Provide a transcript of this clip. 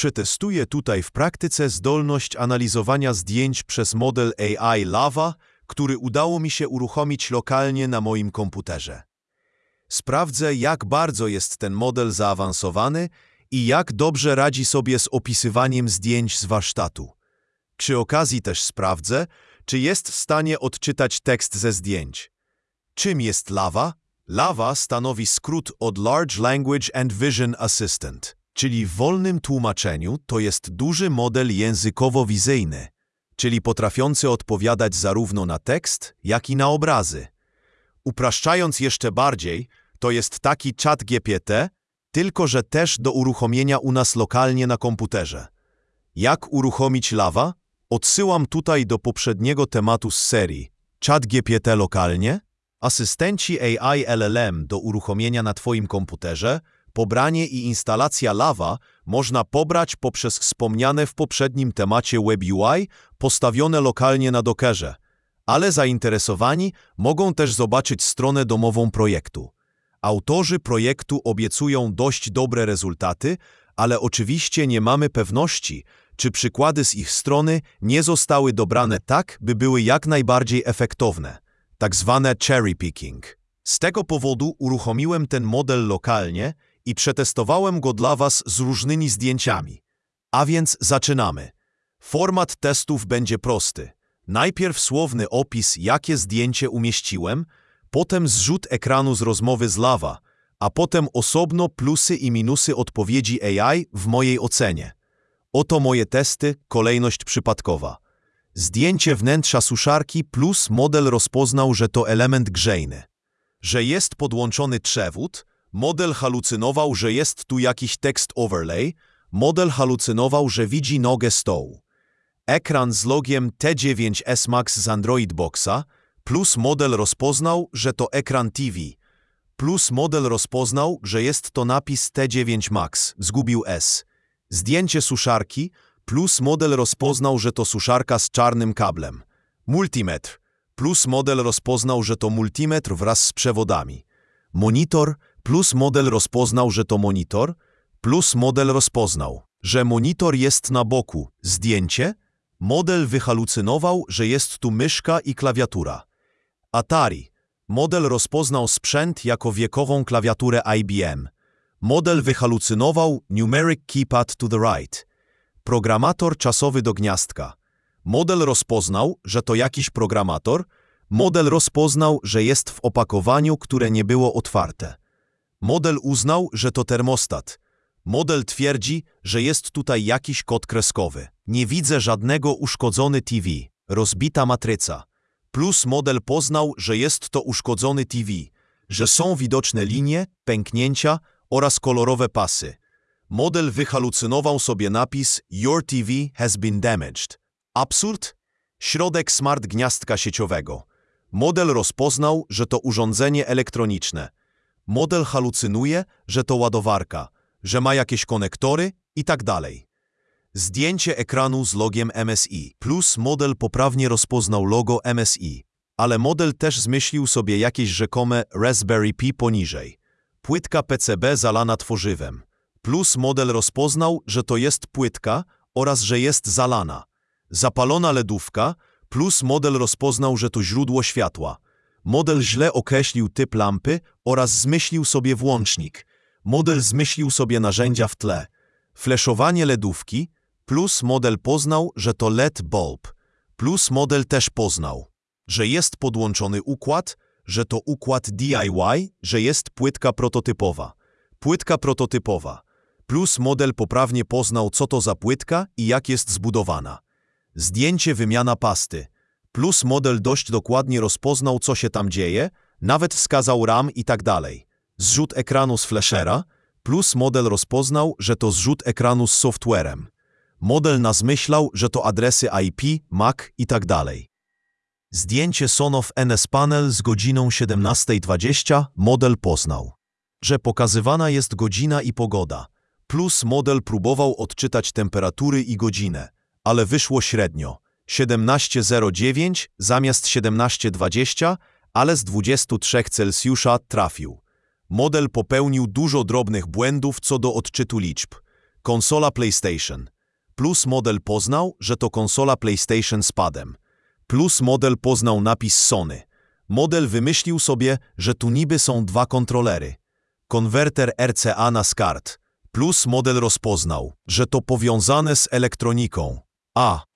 Przetestuję tutaj w praktyce zdolność analizowania zdjęć przez model AI Lava, który udało mi się uruchomić lokalnie na moim komputerze. Sprawdzę, jak bardzo jest ten model zaawansowany i jak dobrze radzi sobie z opisywaniem zdjęć z warsztatu. Przy okazji też sprawdzę, czy jest w stanie odczytać tekst ze zdjęć. Czym jest Lava? Lava stanowi skrót od Large Language and Vision Assistant, czyli w wolnym tłumaczeniu to jest duży model językowo-wizyjny, czyli potrafiący odpowiadać zarówno na tekst, jak i na obrazy. Upraszczając jeszcze bardziej, to jest taki ChatGPT, tylko że też do uruchomienia u nas lokalnie na komputerze. Jak uruchomić Lava? Odsyłam tutaj do poprzedniego tematu z serii ChatGPT lokalnie, asystenci AI LLM do uruchomienia na Twoim komputerze, pobranie i instalacja Lava można pobrać poprzez wspomniane w poprzednim temacie WebUI postawione lokalnie na Dockerze, ale zainteresowani mogą też zobaczyć stronę domową projektu. Autorzy projektu obiecują dość dobre rezultaty, ale oczywiście nie mamy pewności, czy przykłady z ich strony nie zostały dobrane tak, by były jak najbardziej efektowne, tak zwane cherry picking. Z tego powodu uruchomiłem ten model lokalnie i przetestowałem go dla Was z różnymi zdjęciami. A więc zaczynamy. Format testów będzie prosty. Najpierw słowny opis, jakie zdjęcie umieściłem, potem zrzut ekranu z rozmowy z Lava, a potem osobno plusy i minusy odpowiedzi AI w mojej ocenie. Oto moje testy, kolejność przypadkowa. Zdjęcie wnętrza suszarki plus model rozpoznał, że to element grzejny. Że jest podłączony przewód, model halucynował, że jest tu jakiś tekst overlay, model halucynował, że widzi nogę stołu. Ekran z logiem T9S Max z Android Boxa, plus model rozpoznał, że to ekran TV, plus model rozpoznał, że jest to napis T9 Max, zgubił S. Zdjęcie suszarki, plus model rozpoznał, że to suszarka z czarnym kablem. Multimetr, plus model rozpoznał, że to multimetr wraz z przewodami. Monitor, plus model rozpoznał, że to monitor, plus model rozpoznał, że monitor jest na boku. Zdjęcie, model wyhalucynował, że jest tu myszka i klawiatura. Atari, model rozpoznał sprzęt jako wiekową klawiaturę IBM. Model wyhalucynował numeric keypad to the right. Programator czasowy do gniazdka. Model rozpoznał, że to jakiś programator. Model rozpoznał, że jest w opakowaniu, które nie było otwarte. Model uznał, że to termostat. Model twierdzi, że jest tutaj jakiś kod kreskowy. Nie widzę żadnego uszkodzony TV. Rozbita matryca. Plus model poznał, że jest to uszkodzony TV, że są widoczne linie, pęknięcia oraz kolorowe pasy. Model wyhalucynował sobie napis Your TV has been damaged. Absurd? Środek smart gniazdka sieciowego. Model rozpoznał, że to urządzenie elektroniczne. Model halucynuje, że to ładowarka, że ma jakieś konektory i tak dalej. Zdjęcie ekranu z logiem MSI. Plus model poprawnie rozpoznał logo MSI, ale model też zmyślił sobie jakieś rzekome Raspberry Pi poniżej. Płytka PCB zalana tworzywem. Plus model rozpoznał, że to jest płytka oraz że jest zalana. Zapalona lodówka, plus model rozpoznał, że to źródło światła. Model źle określił typ lampy oraz zmyślił sobie włącznik. Model zmyślił sobie narzędzia w tle. Fleszowanie lodówki, plus model poznał, że to LED bulb. Plus model też poznał, że jest podłączony układ, że to układ DIY, że jest płytka prototypowa. Płytka prototypowa. Plus model poprawnie poznał, co to za płytka i jak jest zbudowana. Zdjęcie wymiana pasty. Plus model dość dokładnie rozpoznał, co się tam dzieje, nawet wskazał RAM i tak dalej. Zrzut ekranu z flashera, plus model rozpoznał, że to zrzut ekranu z softwarem. Model nazmyślał, że to adresy IP, MAC i tak dalej. Zdjęcie Sonoff NS Panel z godziną 17:20 model poznał, że pokazywana jest godzina i pogoda. Plus model próbował odczytać temperatury i godzinę, ale wyszło średnio. 17:09 zamiast 17:20, ale z 23 Celsjusza trafił. Model popełnił dużo drobnych błędów co do odczytu liczb. konsola PlayStation. Plus model poznał, że to konsola PlayStation z padem. Plus model poznał napis Sony. Model wymyślił sobie, że tu niby są dwa kontrolery. Konwerter RCA na SCART. Plus model rozpoznał, że to powiązane z elektroniką. A.